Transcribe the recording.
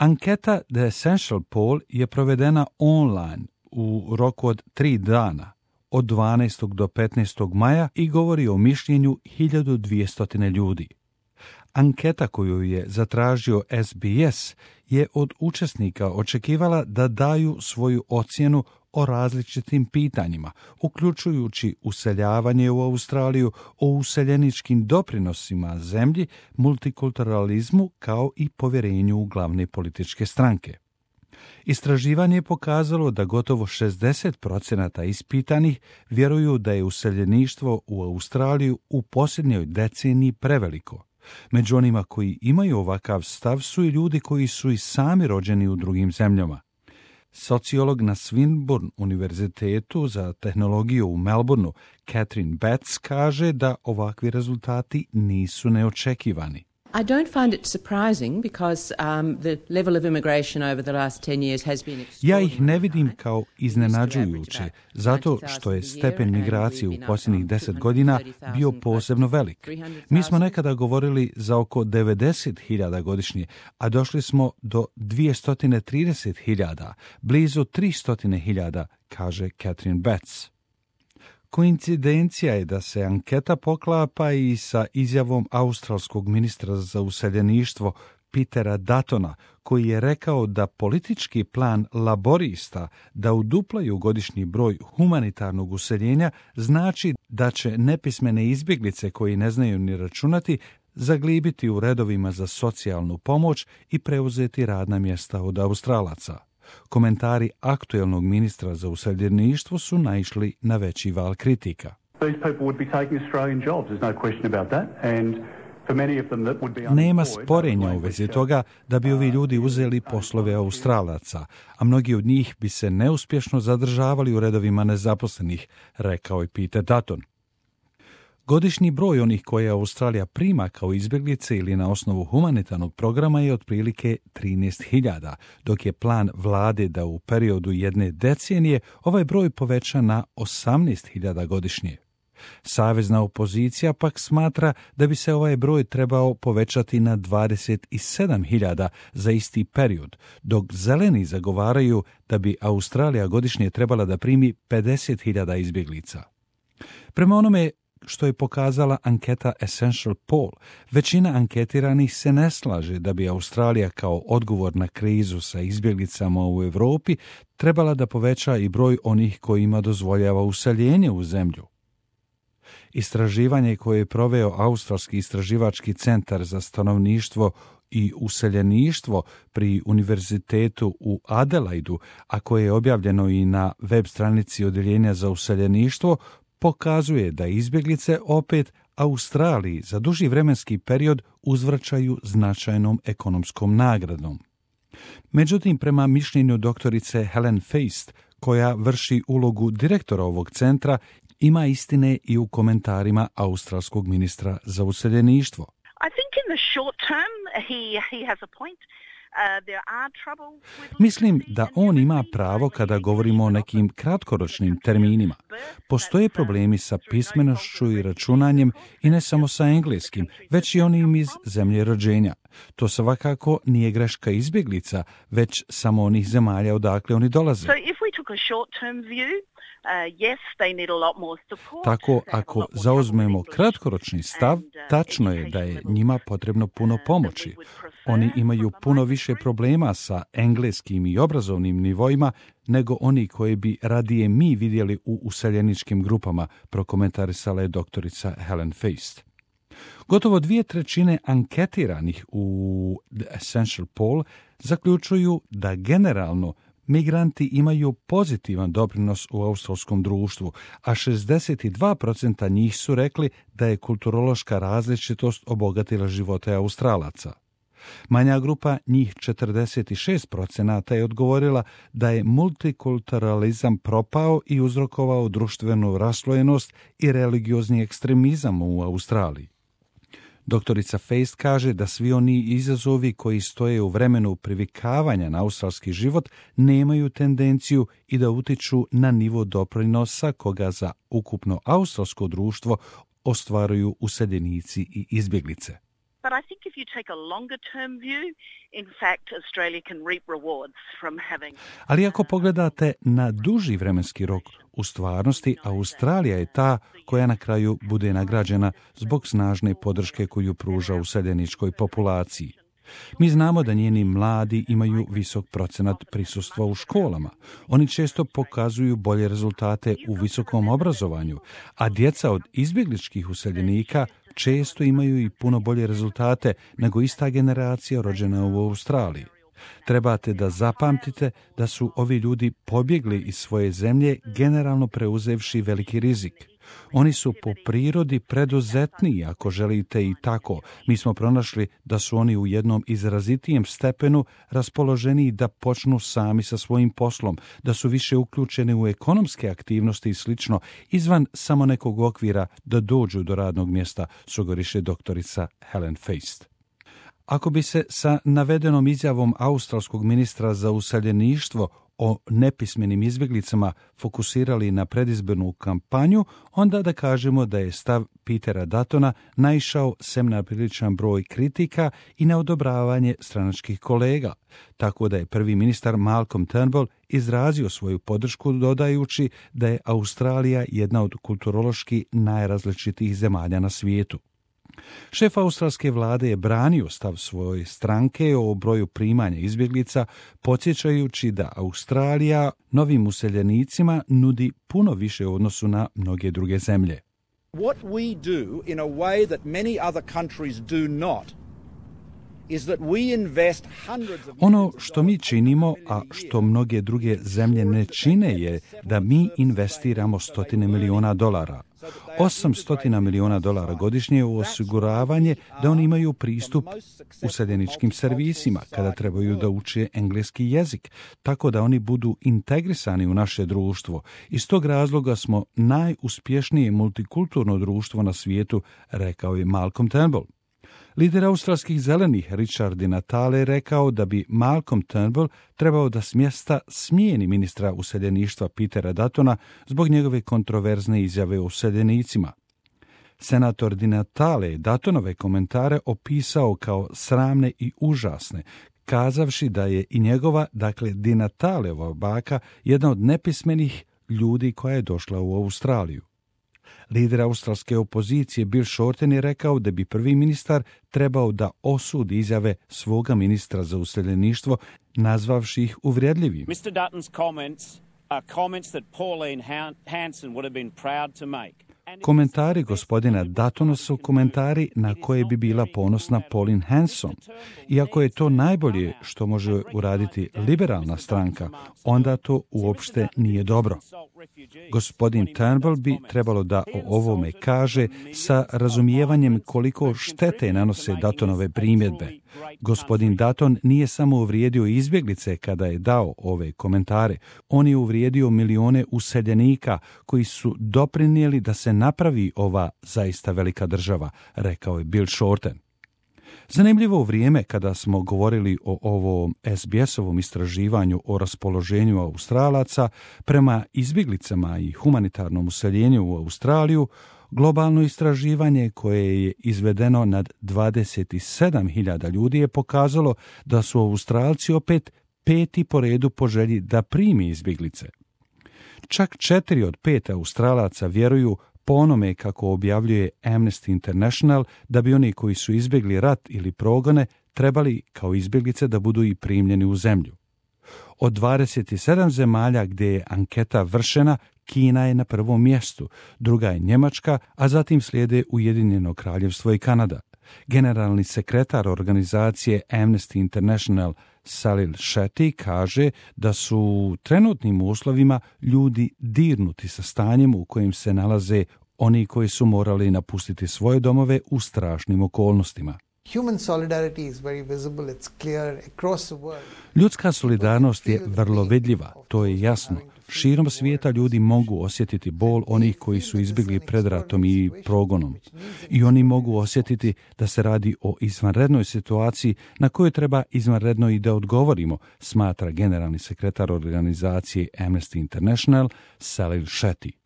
Anketa The Essential Poll je provedena online u roku od 3 dana, od 12. do 15. maja i govori o mišljenju 1200 ljudi. Anketa koju je zatražio SBS je od učesnika očekivala da daju svoju ocjenu o različitim pitanjima, uključujući useljavanje u Australiju, o useljeničkim doprinosima zemlji, multikulturalizmu kao i povjerenju u glavne političke stranke. Istraživanje je pokazalo da gotovo 60% ispitanih vjeruju da je useljeništvo u Australiju u posljednjoj deceniji preveliko. Među onima koji imaju ovakav stav su i ljudi koji su i sami rođeni u drugim zemljama. Sociolog na Swinburne univerzitetu za tehnologiju u Melbourneu, Catherine Betts, kaže da ovakvi rezultati nisu neočekivani. I don't find it surprising because the level of immigration over the last 10 years has been extraordinary. Ja ih ne vidim kao iznenađujuće, zato što je stepen migracije u posljednіх 10 godina bio posebno velik. Mi smo nekada govorili za oko 90.000 godišnje, a došli smo do 230.000, blizu 300.000, kaže Catherine Betts. Koincidencija je da se anketa poklapa i sa izjavom australskog ministra za useljeništvo Petera Duttona, koji je rekao da politički plan laborista da uduplaju godišnji broj humanitarnog useljenja znači da će nepismene izbjeglice koji ne znaju ni računati zaglibiti u redovima za socijalnu pomoć i preuzeti radna mjesta od Australaca. Komentari aktuelnog ministra za useljeništvo su naišli na veći val kritika. Nema sporenja u vezi toga da bi ovi ljudi uzeli poslove Australaca, a mnogi od njih bi se neuspješno zadržavali u redovima nezaposlenih, rekao je Peter Dutton. Godišnji broj onih koje Australija prima kao izbjeglice ili na osnovu humanitarnog programa je otprilike 13.000, dok je plan vlade da u periodu jedne decenije ovaj broj poveća na 18.000 godišnje. Savezna opozicija pak smatra da bi se ovaj broj trebao povećati na 27.000 za isti period, dok zeleni zagovaraju da bi Australija godišnje trebala da primi 50.000 izbjeglica. Prema onome što je pokazala anketa Essential Poll, većina anketiranih se ne slaže da bi Australija kao odgovor na krizu sa izbjeglicama u Europi trebala da poveća i broj onih kojima dozvoljava useljenje u zemlju. Istraživanje koje je proveo Australski istraživački centar za stanovništvo i useljeništvo pri univerzitetu u Adelaidu, a koje je objavljeno i na web stranici Odjeljenja za useljeništvo, pokazuje da izbjeglice opet Australiji za duži vremenski period uzvraćaju značajnom ekonomskom nagradom. Međutim, prema mišljenju doktorice Helen Feist, koja vrši ulogu direktora ovog centra, ima istine i u komentarima australskog ministra za useljeništvo. I think in the short term he has a point. Mislim da on ima pravo kada govorimo o nekim kratkoročnim terminima. Postoje problemi sa pismenošću i računanjem i ne samo sa engleskim, već i onim iz zemlje rođenja. To svakako nije greška izbjeglica, već samo onih zemalja odakle oni dolaze. Tako, ako zauzmemo kratkoročni stav, tačno je da je njima potrebno puno pomoći. Oni imaju puno više problema sa engleskim i obrazovnim nivoima nego oni koje bi radije mi vidjeli u useljeničkim grupama, prokomentarisala je doktorica Helen Feist. Gotovo 2/3 anketiranih u The Essential Poll zaključuju da generalno migranti imaju pozitivan doprinos u australskom društvu, a 62% njih su rekli da je kulturološka različitost obogatila živote Australaca. Manja grupa, njih 46%, je odgovorila da je multikulturalizam propao i uzrokovao društvenu raslojenost i religiozni ekstremizam u Australiji. Doktorica Feist kaže da svi oni izazovi koji stoje u vremenu privikavanja na australski život nemaju tendenciju i da utiču na nivo doprinosa koga za ukupno australsko društvo ostvaruju useljenici i izbjeglice. But I think if you take a longer-term view, in fact, Australia can reap rewards from having... Ali ako pogledate na duži vremenski rok, u stvarnosti Australija je ta koja na kraju bude nagrađena zbog snažne podrške koju pruža useljeničkoj populaciji. Mi znamo da njeni mladi imaju visok procenat prisustva u školama. Oni često pokazuju bolje rezultate u visokom obrazovanju, a djeca od izbjegličkih useljenika često imaju i puno bolje rezultate nego ista generacija rođena u Australiji. Trebate da zapamtite da su ovi ljudi pobjegli iz svoje zemlje generalno preuzevši veliki rizik. Oni su po prirodi preduzetniji, ako želite i tako. Mi smo pronašli da su oni u jednom izrazitijem stepenu raspoloženiji da počnu sami sa svojim poslom, da su više uključeni u ekonomske aktivnosti i slično, izvan samo nekog okvira da dođu do radnog mjesta, sugeriše doktorica Helen Feist. Ako bi se sa navedenom izjavom australskog ministra za useljeništvo o nepismenim izbjeglicama fokusirali na predizbornu kampanju, onda da kažemo da je stav Petera Duttona naišao sem na priličan broj kritika i na odobravanje stranačkih kolega, tako da je prvi ministar Malcolm Turnbull izrazio svoju podršku dodajući da je Australija jedna od kulturološki najrazličitijih zemalja na svijetu. Šef australske vlade je branio stav svoje stranke o broju primanja izbjeglica, podsjećajući da Australija novim useljenicima nudi puno više u odnosu na mnoge druge zemlje. What we do in a way that many other countries do not is that we invest hundreds of Ono što mi činimo, a što mnoge druge zemlje ne čine, je da mi investiramo $100 miliona. $800 miliona godišnje u osiguravanje da oni imaju pristup useljeničkim servisima kada trebaju da uče engleski jezik, tako da oni budu integrisani u naše društvo. Iz tog razloga smo najuspješnije multikulturno društvo na svijetu, rekao je Malcolm Turnbull. Lider australskih zelenih Richard Di Natale rekao da bi Malcolm Turnbull trebao da s mjesta smijeni ministra useljeništva Petera Duttona zbog njegove kontroverzne izjave o useljenicima. Senator Di Natale Duttonove komentare opisao kao sramne i užasne, kazavši da je i njegova, dakle Di Nataleova baka, jedna od nepismenih ljudi koja je došla u Australiju. Lider australske opozicije Bill Shorten je rekao da bi prvi ministar trebao da osudi izjave svoga ministra za useljeništvo, nazvavši ih uvredljivim. Mr. Dutton's comments are comments that Pauline Hanson would have been proud to make. Komentari gospodina Duttona su komentari na koje bi bila ponosna Pauline Hanson. Iako je to najbolje što može uraditi liberalna stranka, onda to uopšte nije dobro. Gospodin Turnbull bi trebalo da o ovome kaže sa razumijevanjem koliko štete nanose Duttonove primjedbe. Gospodin Dutton nije samo uvrijedio izbjeglice kada je dao ove komentare, on je uvrijedio milione useljenika koji su doprinijeli da se napravi ova zaista velika država, rekao je Bill Shorten. Zanimljivo vrijeme kada smo govorili o ovom SBS-ovom istraživanju o raspoloženju Australaca prema izbjeglicama i humanitarnom useljenju u Australiju, globalno istraživanje koje je izvedeno nad 27.000 ljudi je pokazalo da su Australci opet peti po redu po želji da primi izbjeglice. Čak 4 od 5 Australaca vjeruju po onome kako objavljuje Amnesty International da bi oni koji su izbjegli rat ili progone trebali kao izbjeglice da budu i primljeni u zemlju. Od 27 zemalja gdje je anketa vršena, Kina je na prvom mjestu, druga je Njemačka, a zatim slijede Ujedinjeno Kraljevstvo i Kanada. Generalni sekretar organizacije Amnesty International Salil Shetty kaže da su u trenutnim uslovima ljudi dirnuti sa stanjem u kojem se nalaze oni koji su morali napustiti svoje domove u strašnim okolnostima. Ljudska solidarnost je vrlo vidljiva, to je jasno. Širom svijeta ljudi mogu osjetiti bol onih koji su izbjegli pred ratom i progonom. I oni mogu osjetiti da se radi o izvanrednoj situaciji na koju treba izvanredno i da odgovorimo, smatra generalni sekretar organizacije Amnesty International Salil Shetty.